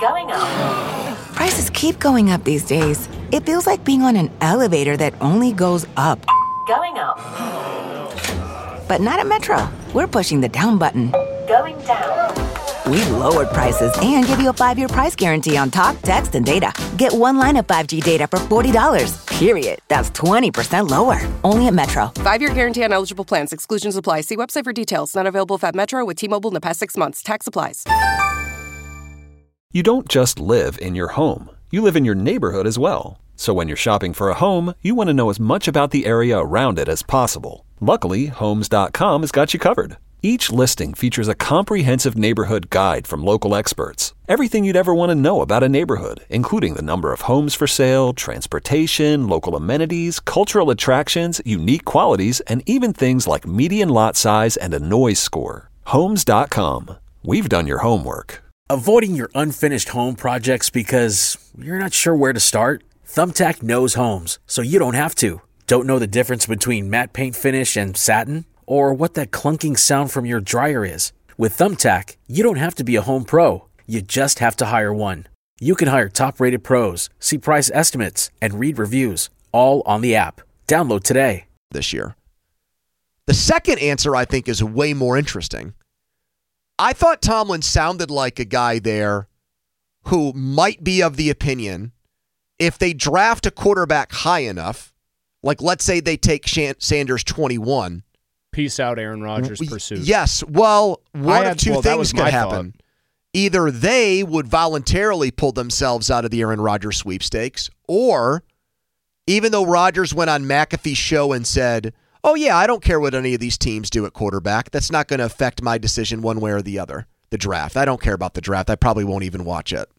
Going up. Prices keep going up these days. It feels like being on an elevator that only goes up. Going up. But not at Metro. We're pushing the down button. Going down. We've lowered prices and give you a 5-year price guarantee on talk, text, and data. Get one line of 5G data for $40, period. That's 20% lower. Only at Metro. 5-year guarantee on eligible plans. Exclusions apply. See website for details. Not available at Metro with T-Mobile in the past 6 months. Tax applies. You don't just live in your home. You live in your neighborhood as well. So when you're shopping for a home, you want to know as much about the area around it as possible. Luckily, Homes.com has got you covered. Each listing features a comprehensive neighborhood guide from local experts. Everything you'd ever want to know about a neighborhood, including the number of homes for sale, transportation, local amenities, cultural attractions, unique qualities, and even things like median lot size and a noise score. Homes.com. We've done your homework. Avoiding your unfinished home projects because you're not sure where to start? Thumbtack knows homes, so you don't have to. Don't know the difference between matte paint finish and satin? Or what that clunking sound from your dryer is? With Thumbtack, you don't have to be a home pro. You just have to hire one. You can hire top-rated pros, see price estimates, and read reviews, all on the app. Download today. This year. The second answer, I think, is way more interesting. I thought Tomlin sounded like a guy there who might be of the opinion if they draft a quarterback high enough, like let's say they take Sanders 21. Peace out, Aaron Rodgers pursuit. Yes. Well, one of two things could happen. Either they would voluntarily pull themselves out of the Aaron Rodgers sweepstakes, or even though Rodgers went on McAfee's show and said, oh, yeah, I don't care what any of these teams do at quarterback. That's not going to affect my decision one way or the other. The draft. I don't care about the draft. I probably won't even watch it.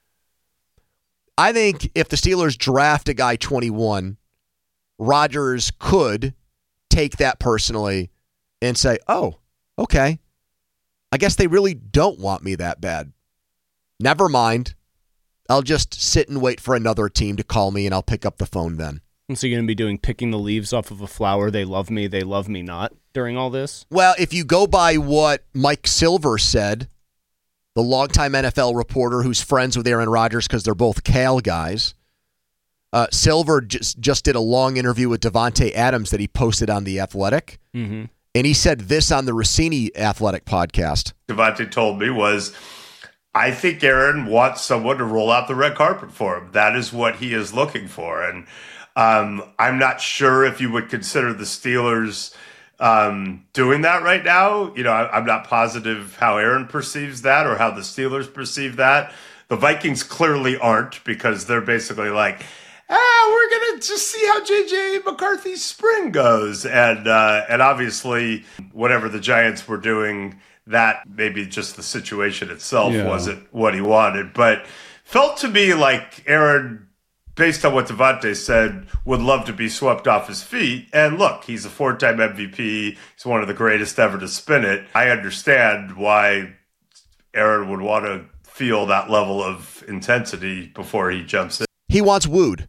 I think if the Steelers draft a guy 21, Rodgers could take that personally and say, oh, okay, I guess they really don't want me that bad. Never mind. I'll just sit and wait for another team to call me, and I'll pick up the phone then. And so you're going to be doing picking the leaves off of a flower, they love me not, during all this? Well, if you go by what Mike Silver said, the longtime NFL reporter who's friends with Aaron Rodgers because they're both Cal guys, Silver just did a long interview with Davante Adams that he posted on The Athletic. Mm-hmm. And he said this on the Rossini Athletic podcast. Davante told me was, I think Aaron wants someone to roll out the red carpet for him. That is what he is looking for. And I'm not sure if you would consider the Steelers doing that right now. You know, I'm not positive how Aaron perceives that or how the Steelers perceive that. The Vikings clearly aren't, because they're basically like, we're going to just see how J.J. McCarthy's spring goes. And obviously, whatever the Giants were doing, that maybe just the situation itself wasn't what he wanted. But felt to me like Aaron, based on what Davante said, would love to be swept off his feet. And look, he's a 4-time MVP. He's one of the greatest ever to spin it. I understand why Aaron would want to feel that level of intensity before he jumps in. He wants wooed.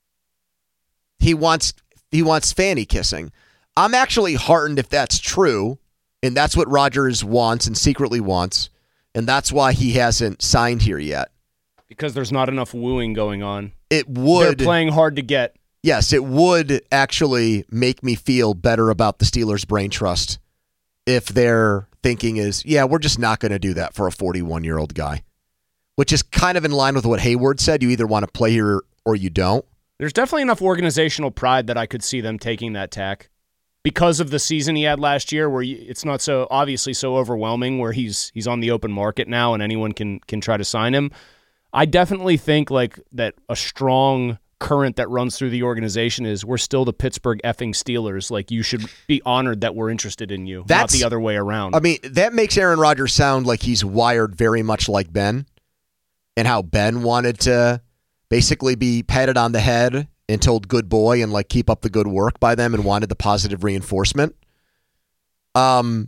He wants fanny kissing. I'm actually heartened if that's true, and that's what Rodgers wants and secretly wants, and that's why he hasn't signed here yet. Because there's not enough wooing going on. It would. They're playing hard to get. Yes, it would actually make me feel better about the Steelers' brain trust if their thinking is, yeah, we're just not going to do that for a 41-year-old guy, which is kind of in line with what Hayward said. You either want to play here or you don't. There's definitely enough organizational pride that I could see them taking that tack because of the season he had last year, where it's not so obviously so overwhelming, where he's on the open market now and anyone can try to sign him. I definitely think like that a strong current that runs through the organization is we're still the Pittsburgh effing Steelers. Like, you should be honored that we're interested in you, not the other way around. I mean, that makes Aaron Rodgers sound like he's wired very much like Ben, and how Ben wanted to basically be patted on the head and told good boy and like keep up the good work by them and wanted the positive reinforcement. And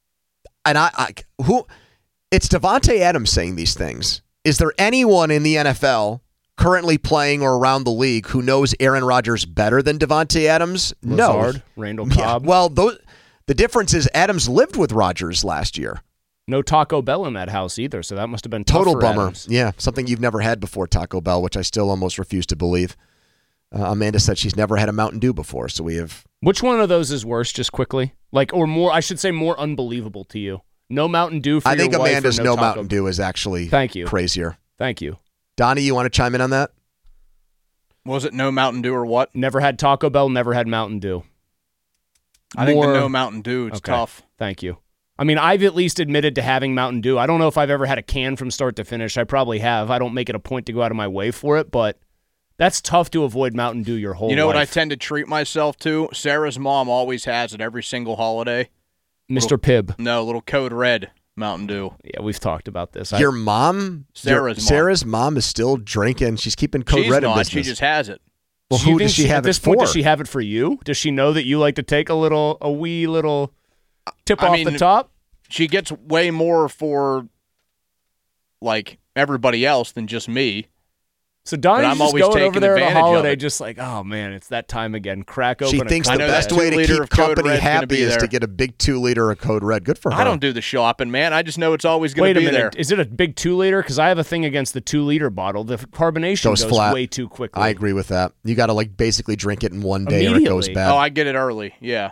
it's Davante Adams saying these things. Is there anyone in the NFL currently playing or around the league who knows Aaron Rodgers better than Davante Adams? Lazard, no. Randall Cobb. Yeah, well, the difference is Adams lived with Rodgers last year. No Taco Bell in that house either, so that must have been tough total for bummer. Adams. Yeah, something you've never had before, Taco Bell, which I still almost refuse to believe. Amanda said she's never had a Mountain Dew before, so we have. Which one of those is worse, just quickly? Or more, I should say more unbelievable to you? No Mountain Dew for I think your wife, Amanda's or no Taco Mountain Dew is actually Thank you. crazier. Thank you. Donnie, you want to chime in on that? Was it no Mountain Dew or what? Never had Taco Bell, never had Mountain Dew. I think the no Mountain Dew, it's tough. Thank you. I mean, I've at least admitted to having Mountain Dew. I don't know if I've ever had a can from start to finish. I probably have. I don't make it a point to go out of my way for it, but that's tough to avoid Mountain Dew your whole life. You know what I tend to treat myself to? Sarah's mom always has it every single holiday. Mr. Pibb. No, little Code Red Mountain Dew. Yeah, we've talked about this. Your mom? Sarah's mom is still drinking. She's keeping Code Red in business. She just has it. Well, who does she have it for? At this point, does she have it for you? Does she know that you like to take a wee little tip off the top? She gets way more for, like, everybody else than just me. So Donnie's just going over there at a holiday just like, oh, man, it's that time again. Crack open She thinks the best way to keep company happy is to get a big 2-liter of Code Red. Good for her. I don't do the shopping, man. I just know it's always going to be there. Wait a minute. Is it a big 2-liter? Because I have a thing against the 2-liter bottle. The carbonation goes flat. way too quickly. I agree with that. You got to basically drink it in one day or it goes bad. Oh, I get it early. Yeah.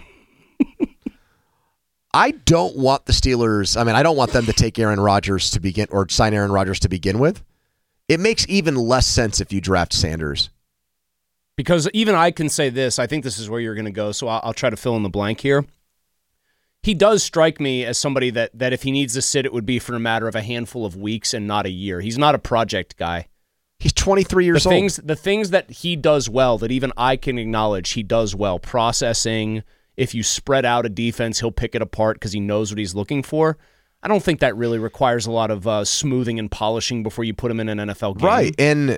I don't want the Steelers. I mean, I don't want them to take Aaron Rodgers to begin or sign Aaron Rodgers to begin with. It makes even less sense if you draft Sanders. Because even I can say this. I think this is where you're going to go, so I'll try to fill in the blank here. He does strike me as somebody that if he needs to sit, it would be for a matter of a handful of weeks and not a year. He's not a project guy. He's 23 years old. The things that he does well, that even I can acknowledge he does well, processing. If you spread out a defense, he'll pick it apart because he knows what he's looking for. I don't think that really requires a lot of smoothing and polishing before you put him in an NFL game. Right. And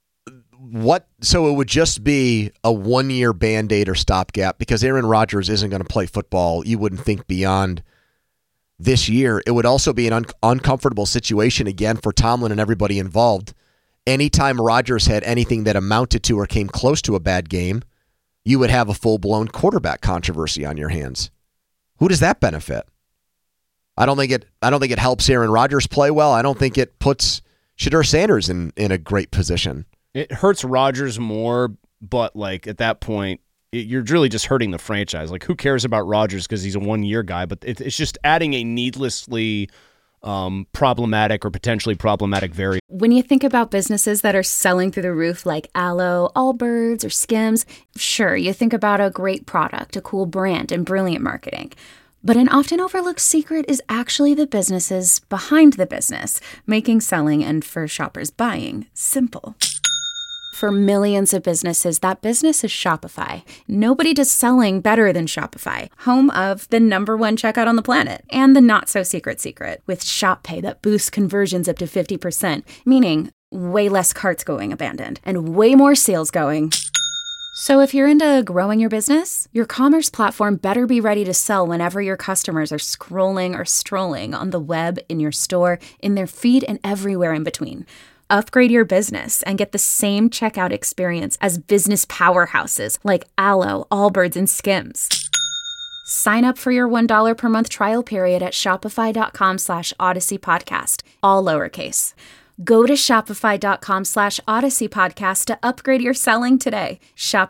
so it would just be a 1-year Band-Aid or stopgap because Aaron Rodgers isn't going to play football, you wouldn't think, beyond this year. It would also be an uncomfortable situation again for Tomlin and everybody involved. Anytime Rodgers had anything that amounted to or came close to a bad game, you would have a full-blown quarterback controversy on your hands. Who does that benefit? I don't think it helps Aaron Rodgers play well. I don't think it puts Shedeur Sanders in a great position. It hurts Rodgers more, but at that point, you're really just hurting the franchise. Who cares about Rodgers because he's a 1-year guy? But it's just adding a needlessly problematic or potentially problematic variable. When you think about businesses that are selling through the roof like Aloe, Allbirds, or Skims, sure, you think about a great product, a cool brand, and brilliant marketing. But an often overlooked secret is actually the businesses behind the business, making selling and for shoppers buying simple. For millions of businesses, that business is Shopify. Nobody does selling better than Shopify, home of the #1 checkout on the planet and the not-so-secret secret with Shop Pay that boosts conversions up to 50%, meaning way less carts going abandoned and way more sales going. So if you're into growing your business, your commerce platform better be ready to sell whenever your customers are scrolling or strolling on the web, in your store, in their feed, and everywhere in between. Upgrade your business and get the same checkout experience as business powerhouses like Aloe, Allbirds, and Skims. Sign up for your $1 per month trial period at shopify.com/Odyssey Podcast, all lowercase. Go to shopify.com/Odyssey Podcast to upgrade your selling today.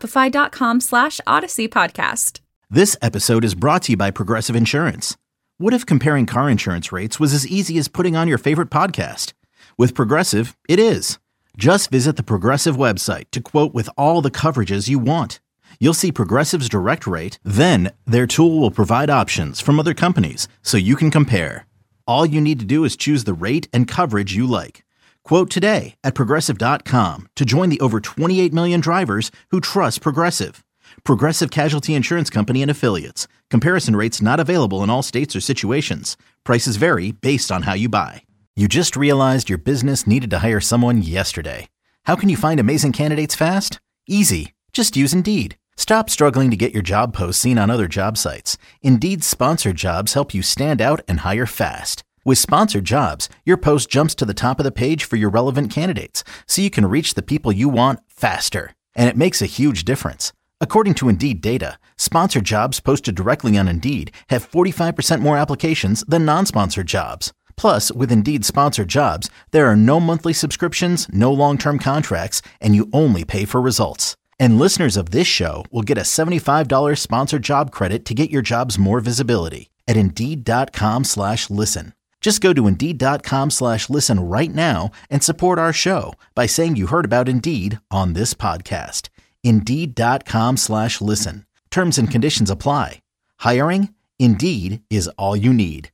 Shopify.com/Odyssey Podcast. This episode is brought to you by Progressive Insurance. What if comparing car insurance rates was as easy as putting on your favorite podcast? With Progressive, it is. Just visit the Progressive website to quote with all the coverages you want. You'll see Progressive's direct rate, then their tool will provide options from other companies so you can compare. All you need to do is choose the rate and coverage you like. Quote today at Progressive.com to join the over 28 million drivers who trust Progressive. Progressive Casualty Insurance Company and Affiliates. Comparison rates not available in all states or situations. Prices vary based on how you buy. You just realized your business needed to hire someone yesterday. How can you find amazing candidates fast? Easy. Just use Indeed. Stop struggling to get your job posts seen on other job sites. Indeed's sponsored jobs help you stand out and hire fast. With sponsored jobs, your post jumps to the top of the page for your relevant candidates, so you can reach the people you want faster. And it makes a huge difference. According to Indeed data, sponsored jobs posted directly on Indeed have 45% more applications than non-sponsored jobs. Plus, with Indeed sponsored jobs, there are no monthly subscriptions, no long-term contracts, and you only pay for results. And listeners of this show will get a $75 sponsored job credit to get your jobs more visibility at Indeed.com/listen. Just go to Indeed.com/listen right now and support our show by saying you heard about Indeed on this podcast. Indeed.com/listen. Terms and conditions apply. Hiring? Indeed is all you need.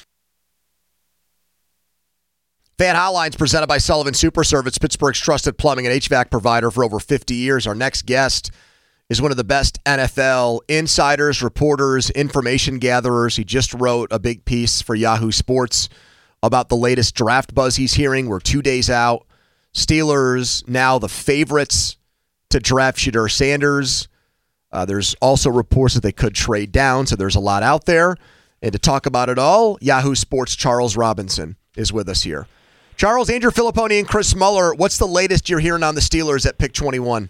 Fan Hotlines presented by Sullivan Super Service, Pittsburgh's trusted plumbing and HVAC provider for over 50 years. Our next guest is one of the best NFL insiders, reporters, information gatherers. He just wrote a big piece for Yahoo Sports about the latest draft buzz he's hearing. We're 2 days out. Steelers now the favorites to draft Shedeur Sanders. There's also reports that they could trade down, so there's a lot out there. And to talk about it all, Yahoo Sports' Charles Robinson is with us here. Charles, Andrew Filipponi, and Chris Muller, what's the latest you're hearing on the Steelers at pick 21?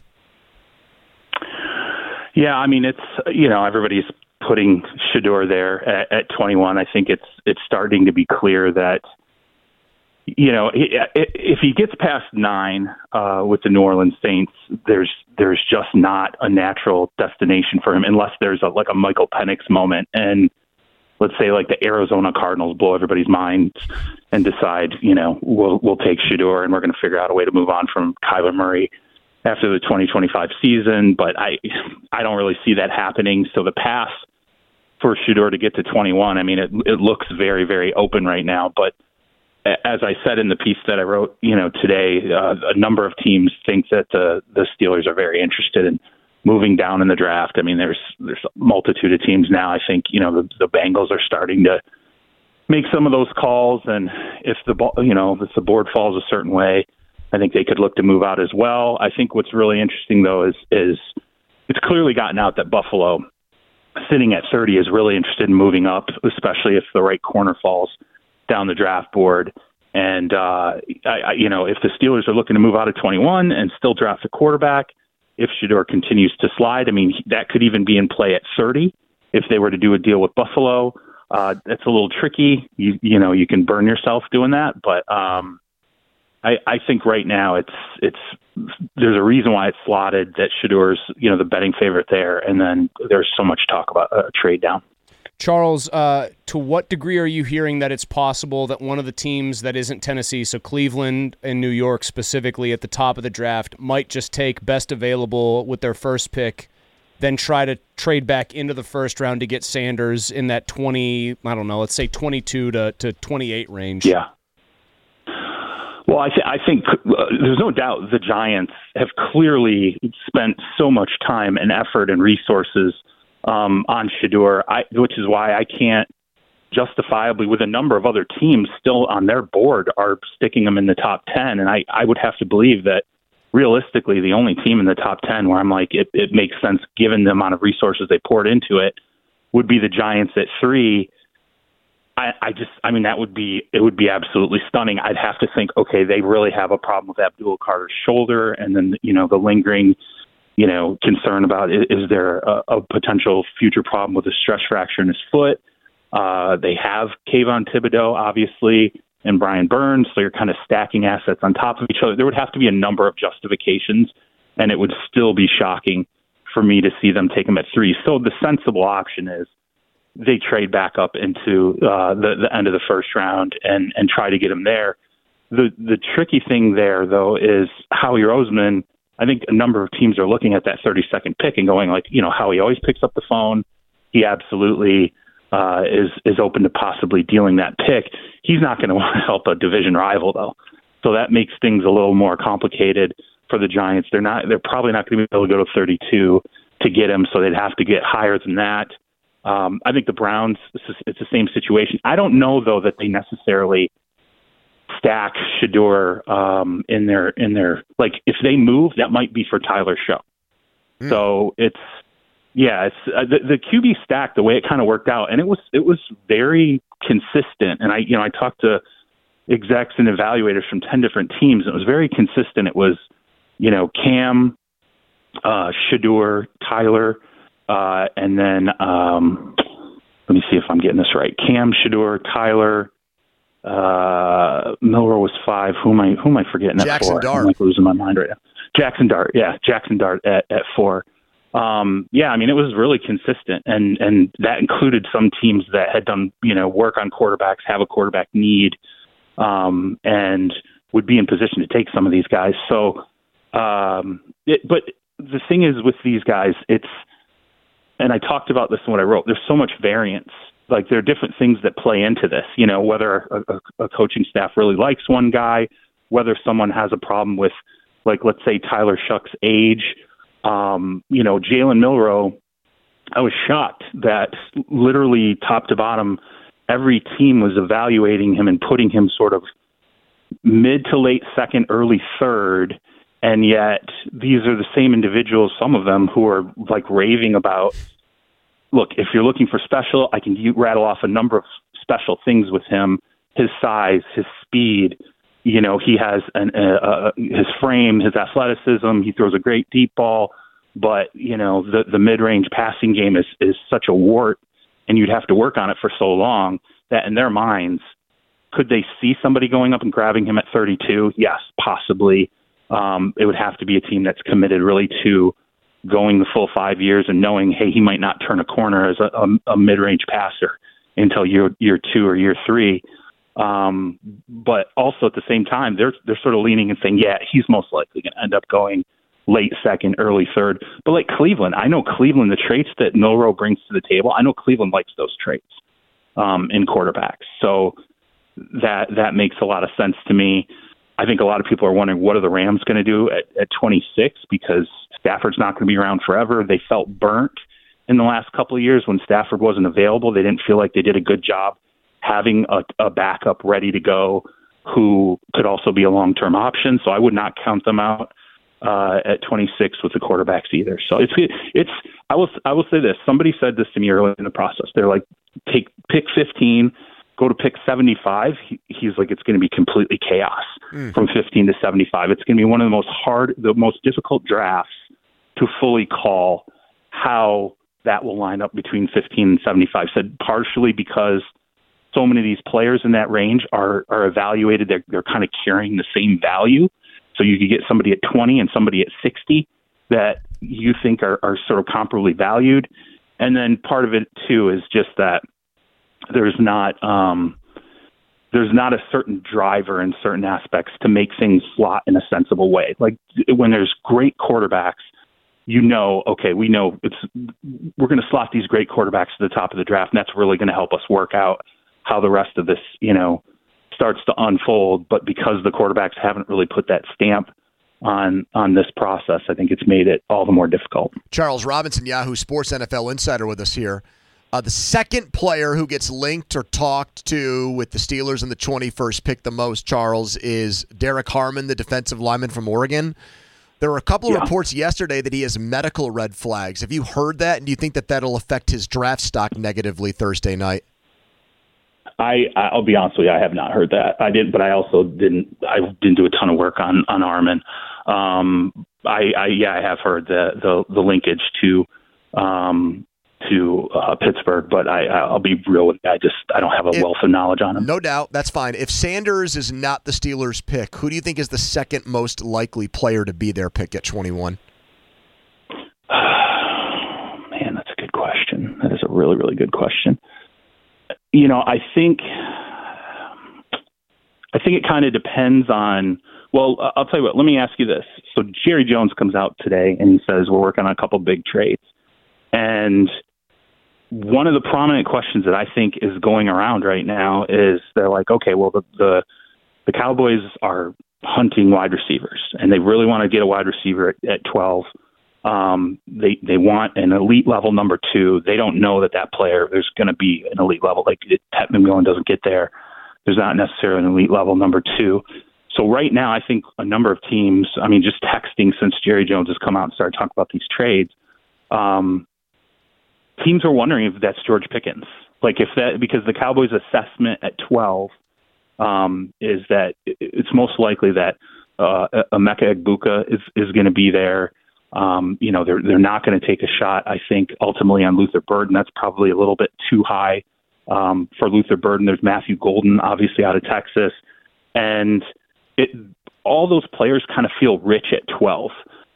Yeah, I mean, it's, everybody's putting Shedeur there at 21. I think it's starting to be clear that, if he gets past 9 with the New Orleans Saints, there's just not a natural destination for him unless there's a Michael Penix moment. And let's say like the Arizona Cardinals blow everybody's minds and decide, we'll take Shedeur and we're going to figure out a way to move on from Kyler Murray after the 2025 season. But I don't really see that happening. So the path for Shedeur to get to 21, I mean, it looks very, very open right now. But as I said in the piece that I wrote, today, a number of teams think that the Steelers are very interested in moving down in the draft. I mean, there's a multitude of teams now. I think, the Bengals are starting to make some of those calls. And if the board falls a certain way, I think they could look to move out as well. I think what's really interesting, though, is it's clearly gotten out that Buffalo, sitting at 30, is really interested in moving up, especially if the right corner falls down the draft board. And, if the Steelers are looking to move out of 21 and still draft a quarterback, if Shedeur continues to slide, I mean, that could even be in play at 30 if they were to do a deal with Buffalo. That's a little tricky. You can burn yourself doing that. But I think right now it's there's a reason why it's slotted that Shedeur's, the betting favorite there. And then there's so much talk about a trade down. Charles, to what degree are you hearing that it's possible that one of the teams that isn't Tennessee, so Cleveland and New York specifically at the top of the draft, might just take best available with their first pick, then try to trade back into the first round to get Sanders in that let's say 22 to 28 range? Yeah. Well, I think there's no doubt the Giants have clearly spent so much time and effort and resources on Shedeur, which is why I can't justifiably, with a number of other teams still on their board, are sticking him in the top 10. And I would have to believe that realistically the only team in the top 10 where I'm like, it makes sense given the amount of resources they poured into it would be the Giants at 3. It would be absolutely stunning. I'd have to think, okay, they really have a problem with Abdul Carter's shoulder, and then, the lingering, concern about is there a potential future problem with a stress fracture in his foot. They have Kayvon Thibodeau, obviously, and Brian Burns, so you're kind of stacking assets on top of each other. There would have to be a number of justifications, and it would still be shocking for me to see them take him at 3. So the sensible option is they trade back up into the end of the first round and try to get him there. The tricky thing there, though, is Howie Roseman. I think a number of teams are looking at that 32nd pick and going like, Howie always picks up the phone. He absolutely is open to possibly dealing that pick. He's not going to want to help a division rival, though. So that makes things a little more complicated for the Giants. They're probably not going to be able to go to 32 to get him, so they'd have to get higher than that. I think the Browns, it's the same situation. I don't know, though, that they necessarily stack Shedeur in their like if they move, that might be for Tyler Show. So it's the QB stack, the way it kind of worked out, and it was very consistent. And I talked to execs and evaluators from 10 different teams, and it was very consistent. It was Cam, Shedeur, Tyler, and then let me see if I'm getting this right. Cam, Shedeur, Tyler, Milroe was 5. Who am I forgetting? Jackson at 4? Dart. I'm like losing my mind right now. Jackson Dart, yeah, Jackson Dart at 4. Yeah, I mean, it was really consistent, and that included some teams that had done, work on quarterbacks, have a quarterback need, and would be in position to take some of these guys. So, but the thing is with these guys, and I talked about this in what I wrote, there's so much variance. Like, there are different things that play into this, whether a coaching staff really likes one guy, whether someone has a problem with, like, let's say Tyler Shuck's age. Jalen Milroe, I was shocked that literally top to bottom, every team was evaluating him and putting him sort of mid to late second, early third. And yet these are the same individuals, some of them, who are like raving about, look, if you're looking for special, I can rattle off a number of special things with him, his size, his speed. He has his frame, his athleticism. He throws a great deep ball, but the mid-range passing game is such a wart, and you'd have to work on it for so long that in their minds, could they see somebody going up and grabbing him at 32? Yes, possibly. It would have to be a team that's committed really to going the full 5 years and knowing, hey, he might not turn a corner as a mid-range passer until year 2 or year 3. But also at the same time, they're sort of leaning and saying, yeah, he's most likely going to end up going late second, early third. But like Cleveland, I know Cleveland, the traits that Milroe brings to the table, I know Cleveland likes those traits in quarterbacks. So that makes a lot of sense to me. I think a lot of people are wondering, what are the Rams going to do at 26? Because Stafford's not going to be around forever. They felt burnt in the last couple of years when Stafford wasn't available. They didn't feel like they did a good job having a backup ready to go who could also be a long-term option. So I would not count them out at 26 with the quarterbacks either. So I will say this. Somebody said this to me early in the process. They're like, pick 15, go to pick 75. He's like, it's going to be completely chaos from 15 to 75. It's going to be one of the most difficult drafts to fully call how that will line up between 15 and 75. Said partially because so many of these players in that range are evaluated. They're kind of carrying the same value. So you could get somebody at 20 and somebody at 60 that you think are sort of comparably valued. And then part of it too is just that there's not a certain driver in certain aspects to make things slot in a sensible way. Like when there's great quarterbacks, okay, we know we're going to slot these great quarterbacks to the top of the draft, and that's really going to help us work out how the rest of this, starts to unfold. But because the quarterbacks haven't really put that stamp on this process, I think it's made it all the more difficult. Charles Robinson, Yahoo Sports NFL Insider, with us here. The second player who gets linked or talked to with the Steelers in the 21st pick the most, Charles, is Derek Harmon, the defensive lineman from Oregon. There were a couple of reports yesterday that he has medical red flags. Have you heard that, and do you think that that'll affect his draft stock negatively Thursday night? I'll be honest with you, I have not heard that. I did, but I also didn't do a ton of work on Harmon. I have heard the linkage to Pittsburgh, but I'll be real with you. I don't have a wealth of knowledge on him. No doubt, that's fine. If Sanders is not the Steelers' pick, who do you think is the second most likely player to be their pick at 21? Man, that's a good question. That is a really, really good question. I think it kind of depends on. Well, I'll tell you what. Let me ask you this. So Jerry Jones comes out today and he says we're working on a couple big trades, and one of the prominent questions that I think is going around right now is they're like, okay, well, the Cowboys are hunting wide receivers, and they really want to get a wide receiver at 12. They want an elite level number 2. They don't know that player, there's going to be an elite level. Like Pat McMillan doesn't get there. There's not necessarily an elite level number 2. So right now, I think a number of teams, just texting since Jerry Jones has come out and started talking about these trades, teams are wondering if that's George Pickens. Because the Cowboys' assessment at 12 is that it's most likely that Emeka Egbuka is going to be there. They're not going to take a shot, I think, ultimately on Luther Burden. That's probably a little bit too high for Luther Burden. There's Matthew Golden, obviously out of Texas. And all those players kind of feel rich at 12.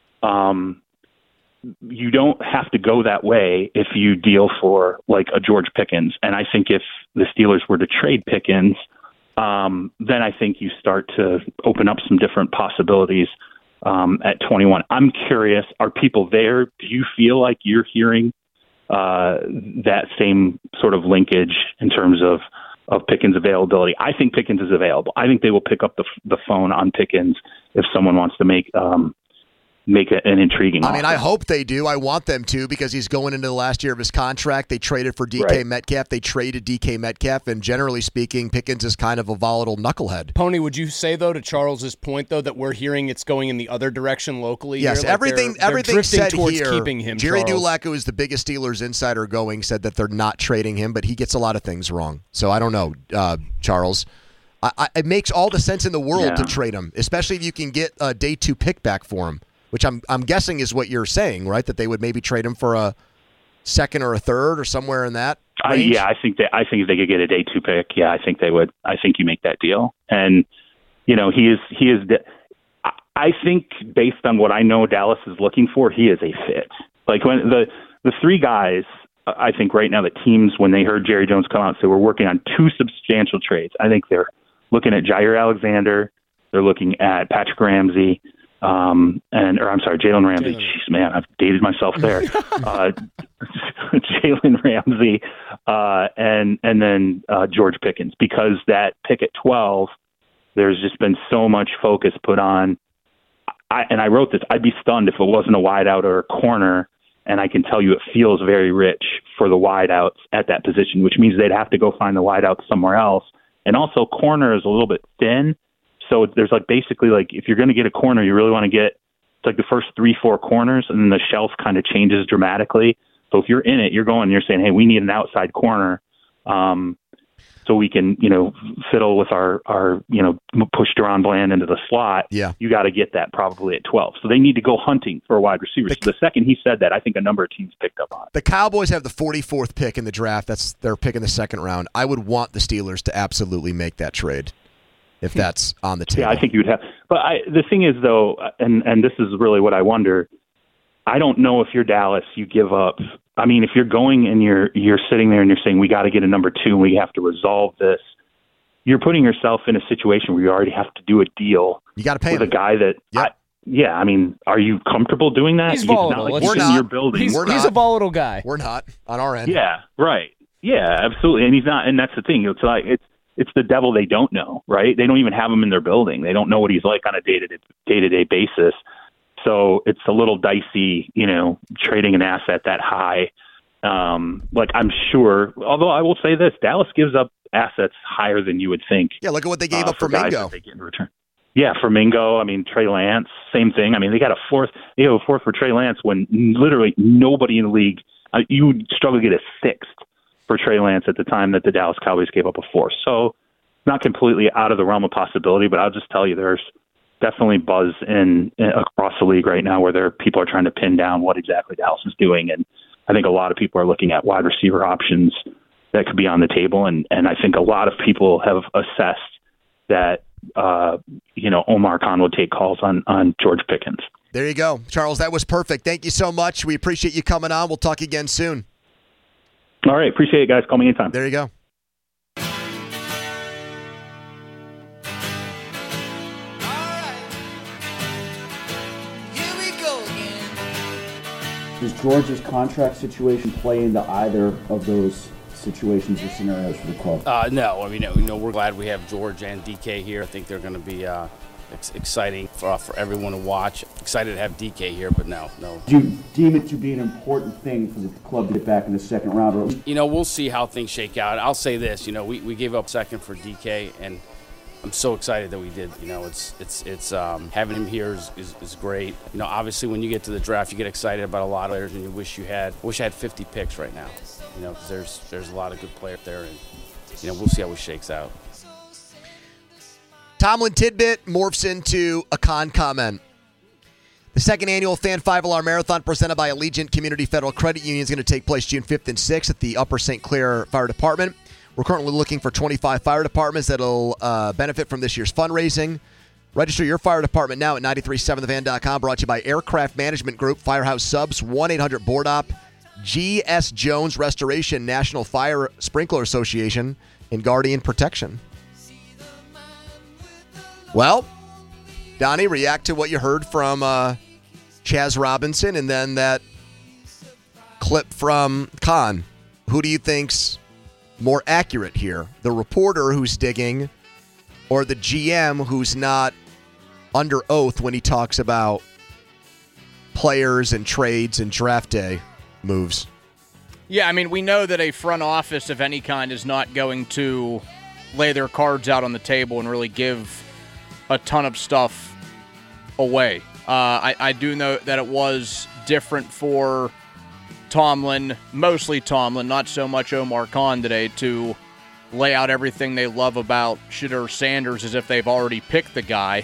You don't have to go that way if you deal for like a George Pickens. And I think if the Steelers were to trade Pickens, then I think you start to open up some different possibilities at 21. I'm curious, are people there? Do you feel like you're hearing that same sort of linkage in terms of Pickens' availability? I think Pickens is available. I think they will pick up the phone on Pickens if someone wants to make it an intriguing offer. I hope they do. I want them to, because he's going into the last year of his contract. They traded for DK Metcalf. They traded DK Metcalf, and generally speaking, Pickens is kind of a volatile knucklehead. Pony, would you say, though, to Charles's point, though, that we're hearing it's going in the other direction locally? Yes, here? Like everything said towards here. Keeping him, Jerry Charles. Dulac, who is the biggest Steelers insider going, said that they're not trading him, but he gets a lot of things wrong. So I don't know, Charles. It makes all the sense in the world to trade him, especially if you can get a day 2 pick back for him. Which I'm guessing is what you're saying, right? That they would maybe trade him for a second or a third or somewhere in that range? I think if they could get a day 2 pick, I think they would. I think you make that deal. And, he is I think based on what I know Dallas is looking for, he is a fit. Like when the three guys, I think right now the teams, when they heard Jerry Jones come out and say we're working on 2 substantial trades, I think they're looking at Jair Alexander, they're looking at Patrick Ramsey, Jalen Ramsey. Jeez, man, I've dated myself there. Jalen Ramsey, and then George Pickens, because that pick at 12, there's just been so much focus put on. I wrote this. I'd be stunned if it wasn't a wideout or a corner, and I can tell you it feels very rich for the wideouts at that position, which means they'd have to go find the wideouts somewhere else. And also, corner is a little bit thin. So there's basically if you're going to get a corner, you really want to get the first 3-4 corners, and then the shelf kind of changes dramatically. So if you're in it, you're saying, hey, we need an outside corner, so we can fiddle with our push Deron Bland into the slot. Yeah, you got to get that probably at 12. So they need to go hunting for a wide receiver. So the second he said that, I think a number of teams picked up on it. The Cowboys have the 44th pick in the draft. That's their pick in the second round. I would want the Steelers to absolutely make that trade, if that's on the table. Yeah, I think you'd have. But the thing is, though, and this is really what I wonder, I don't know if you're Dallas, you give up. I mean, if you're going and you're sitting there and you're saying, we got to get a number 2 and we have to resolve this, you're putting yourself in a situation where you already have to do a deal. You got to pay with him. A guy that, are you comfortable doing that? He's volatile. We're not. Your building. He's a volatile guy. We're not on our end. Yeah, right. Yeah, absolutely. And he's not, and that's the thing. It's the devil they don't know, right? They don't even have him in their building. They don't know what he's like on a day-to-day basis. So it's a little dicey, trading an asset that high. I'm sure, although I will say this, Dallas gives up assets higher than you would think. Yeah, look at what they gave up for Mingo. They get in return. Yeah, for Mingo. Trey Lance, same thing. They got a fourth. They have a fourth for Trey Lance when literally nobody in the league, you would struggle to get a 6th for Trey Lance at the time that the Dallas Cowboys gave up a 4th. So not completely out of the realm of possibility, but I'll just tell you there's definitely buzz across the league right now where people are trying to pin down what exactly Dallas is doing. And I think a lot of people are looking at wide receiver options that could be on the table. And I think a lot of people have assessed that, Omar Khan will take calls on George Pickens. There you go. Charles, that was perfect. Thank you so much. We appreciate you coming on. We'll talk again soon. All right. Appreciate it, guys. Call me anytime. There you go. Does George's contract situation play into either of those situations or scenarios for the club? No. We're glad we have George and DK here. I think they're going to be exciting for everyone to watch. Excited to have DK here, but no. Do you deem it to be an important thing for the club to get back in the second round? Or? We'll see how things shake out. I'll say this, we gave up second for DK, and I'm so excited that we did. It's having him here is great. Obviously when you get to the draft, you get excited about a lot of players, and you wish I had 50 picks right now. Because there's a lot of good players there, and we'll see how it shakes out. Tomlin tidbit morphs into a Khan comment. The second annual Fan 5-Alarm Marathon presented by Allegiant Community Federal Credit Union is going to take place June 5th and 6th at the Upper St. Clair Fire Department. We're currently looking for 25 fire departments that will benefit from this year's fundraising. Register your fire department now at 937thevan.com. Brought to you by Aircraft Management Group, Firehouse Subs, 1-800-BOARD-OP, G.S. Jones Restoration, National Fire Sprinkler Association, and Guardian Protection. Well, Donnie, react to what you heard from Chaz Robinson and then that clip from Khan. Who do you think's more accurate here? The reporter who's digging or the GM who's not under oath when he talks about players and trades and draft day moves? Yeah, I mean, we know that a front office of any kind is not going to lay their cards out on the table and really give a ton of stuff away. I do know that it was different for Tomlin, mostly Tomlin, not so much Omar Khan today, to lay out everything they love about Shedeur Sanders as if they've already picked the guy,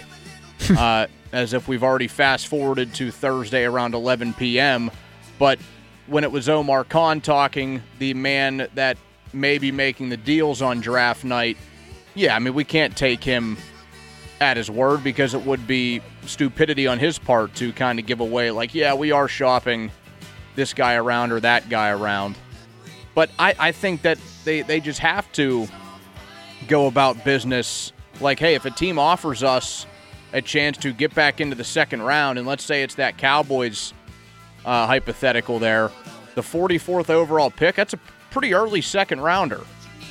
as if we've already fast-forwarded to Thursday around 11 p.m. But when it was Omar Khan talking, the man that may be making the deals on draft night, yeah, I mean, we can't take him at his word because it would be stupidity on his part to kind of give away, like, yeah, we are shopping this guy around or that guy around. But I think that they just have to go about business like, hey, if a team offers us a chance to get back into the second round, and let's say it's that Cowboys hypothetical there, the 44th overall pick, that's a pretty early second rounder.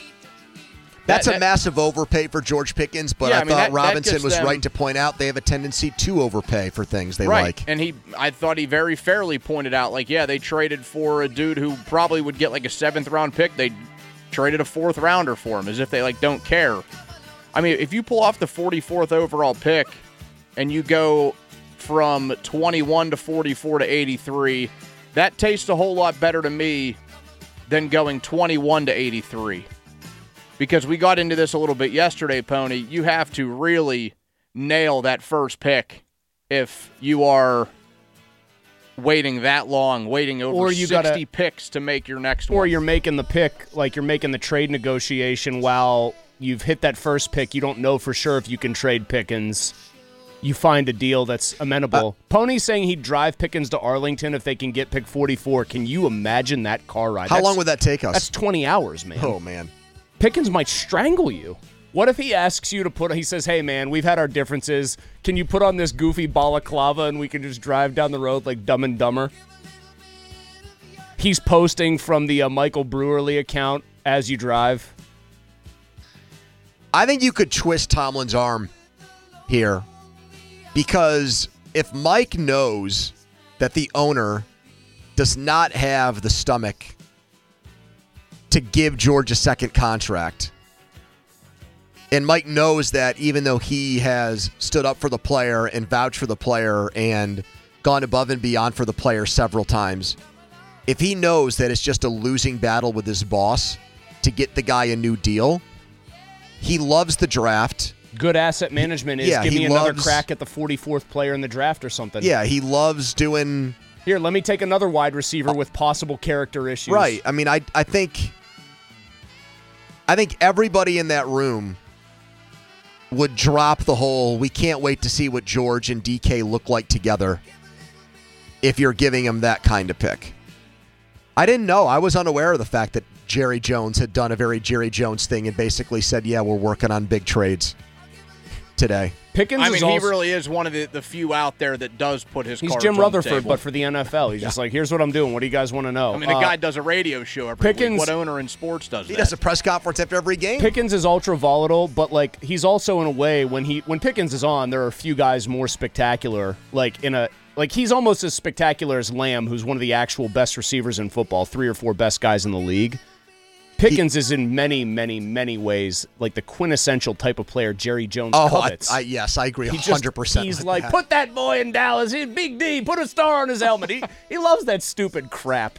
That's a massive overpay for George Pickens, but yeah, I thought Robinson was right to point out they have a tendency to overpay for things they like. And I thought he very fairly pointed out, like, yeah, they traded for a dude who probably would get like a 7th-round pick. They traded a 4th-rounder for him as if they, like, don't care. I mean, if you pull off the 44th overall pick and you go from 21 to 44 to 83, that tastes a whole lot better to me than going 21 to 83. Because we got into this a little bit yesterday, Pony. You have to really nail that first pick if you are waiting that long, waiting over 60 picks to make your next one. Or you're making the pick, like you're making the trade negotiation while you've hit that first pick. You don't know for sure if you can trade Pickens. You find a deal that's amenable. Pony's saying he'd drive Pickens to Arlington if they can get pick 44. Can you imagine that car ride? How long would that take us? That's 20 hours, man. Oh, man. Pickens might strangle you. What if he asks you to he says, hey, man, we've had our differences. Can you put on this goofy balaclava and we can just drive down the road like Dumb and Dumber? He's posting from the Michael Brewerly account as you drive. I think you could twist Tomlin's arm here because if Mike knows that the owner does not have the stomach to give George a second contract, and Mike knows that even though he has stood up for the player and vouched for the player and gone above and beyond for the player several times, if he knows that it's just a losing battle with his boss to get the guy a new deal, he loves the draft. Good asset management is give me another crack at the 44th player in the draft or something. Yeah, he loves doing... Here, let me take another wide receiver with possible character issues. Right. I mean, I think everybody in that room would drop the whole, we can't wait to see what George and DK look like together if you're giving him that kind of pick. I didn't know. I was unaware of the fact that Jerry Jones had done a very Jerry Jones thing and basically said, yeah, we're working on big trades today. Pickens he really is one of the few out there that does put his cards on the table. He's Jim Rutherford, but for the NFL. He's just like, here's what I'm doing. What do you guys want to know? I mean, the guy does a radio show every week. What owner in sports does that? He does a press conference after every game. Pickens is ultra volatile, but like he's also in a way when Pickens is on, there are a few guys more spectacular. He's almost as spectacular as Lamb, who's one of the actual best receivers in football, 3 or 4 best guys in the league. Pickens is in many, many, many ways like the quintessential type of player Jerry Jones covets. Yes, I agree 100%. He's like, put that boy in Dallas. He's Big D. Put a star on his helmet. He loves that stupid crap.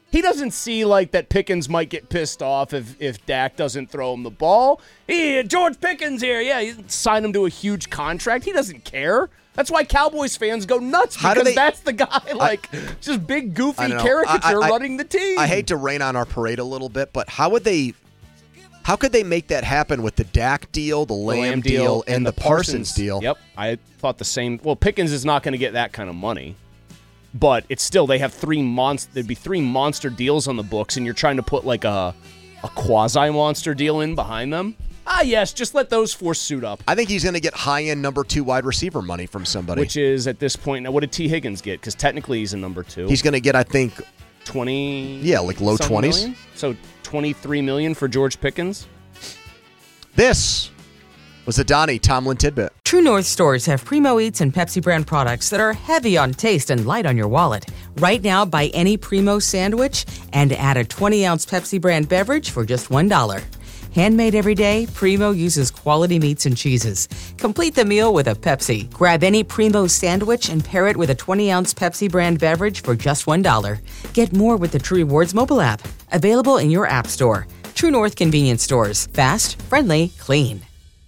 He doesn't see like that Pickens might get pissed off if Dak doesn't throw him the ball. George Pickens here. Yeah, he signed him to a huge contract. He doesn't care. That's why Cowboys fans go nuts because that's the guy, just big, goofy caricature running the team. I hate to rain on our parade a little bit, but how could they make that happen with the Dak deal, the Lamb deal, and the Parsons deal? Yep, I thought the same. Well, Pickens is not going to get that kind of money. But it's still, they have there'd be 3 monster deals on the books, and you're trying to put like a quasi-monster deal in behind them. Yes, just let those 4 suit up. I think he's going to get high-end number 2 wide receiver money from somebody. Which is, at this point, now what did T. Higgins get? Because technically he's a number 2. He's going to get, I think... 20... Yeah, like low 20s. Million? So $23 million for George Pickens? This was the Donnie Tomlin tidbit. True North stores have Primo Eats and Pepsi brand products that are heavy on taste and light on your wallet. Right now, buy any Primo sandwich and add a 20-ounce Pepsi brand beverage for just $1. Handmade every day, Primo uses quality meats and cheeses. Complete the meal with a Pepsi. Grab any Primo sandwich and pair it with a 20-ounce Pepsi brand beverage for just $1. Get more with the True Rewards mobile app. Available in your app store. True North convenience stores. Fast, friendly, clean.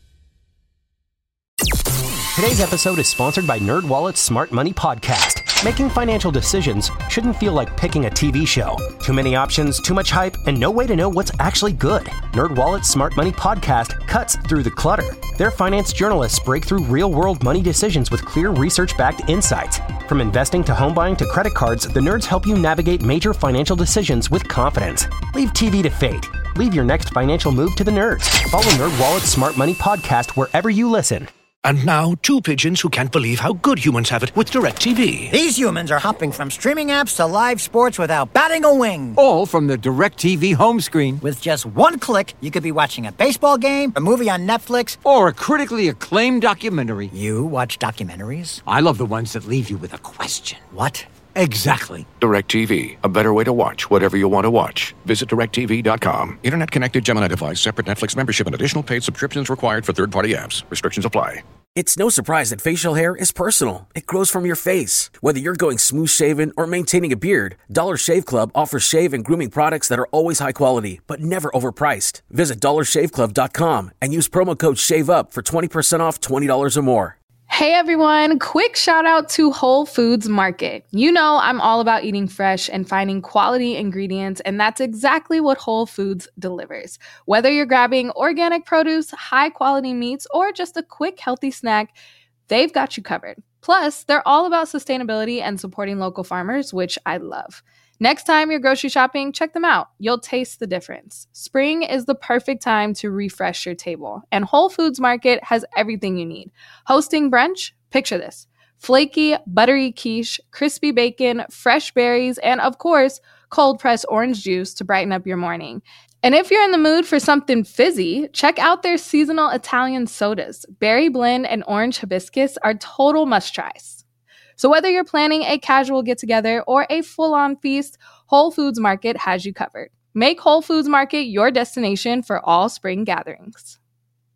Today's episode is sponsored by NerdWallet's Smart Money Podcast. Making financial decisions shouldn't feel like picking a TV show. Too many options, too much hype, and no way to know what's actually good. NerdWallet's Smart Money Podcast cuts through the clutter. Their finance journalists break through real-world money decisions with clear research-backed insights. From investing to home buying to credit cards, the nerds help you navigate major financial decisions with confidence. Leave TV to fate. Leave your next financial move to the nerds. Follow NerdWallet's Smart Money Podcast wherever you listen. And now, 2 pigeons who can't believe how good humans have it with DirecTV. These humans are hopping from streaming apps to live sports without batting a wing. All from the DirecTV home screen. With just 1 click, you could be watching a baseball game, a movie on Netflix, or a critically acclaimed documentary. You watch documentaries? I love the ones that leave you with a question. What? Exactly. DirecTV. A better way to watch whatever you want to watch. Visit DirecTV.com. Internet-connected Gemini device. Separate Netflix membership and additional paid subscriptions required for third-party apps. Restrictions apply. It's no surprise that facial hair is personal. It grows from your face. Whether you're going smooth-shaven or maintaining a beard, Dollar Shave Club offers shave and grooming products that are always high quality, but never overpriced. Visit DollarShaveClub.com and use promo code SHAVEUP for 20% off $20 or more. Hey everyone, quick shout out to Whole Foods Market. You know I'm all about eating fresh and finding quality ingredients, and that's exactly what Whole Foods delivers. Whether you're grabbing organic produce, high quality meats, or just a quick healthy snack, they've got you covered. Plus, they're all about sustainability and supporting local farmers, which I love. Next time you're grocery shopping, check them out. You'll taste the difference. Spring is the perfect time to refresh your table, and Whole Foods Market has everything you need. Hosting brunch? Picture this. Flaky, buttery quiche, crispy bacon, fresh berries, and of course, cold-pressed orange juice to brighten up your morning. And if you're in the mood for something fizzy, check out their seasonal Italian sodas. Berry blend and orange hibiscus are total must-tries. So whether you're planning a casual get-together or a full-on feast, Whole Foods Market has you covered. Make Whole Foods Market your destination for all spring gatherings.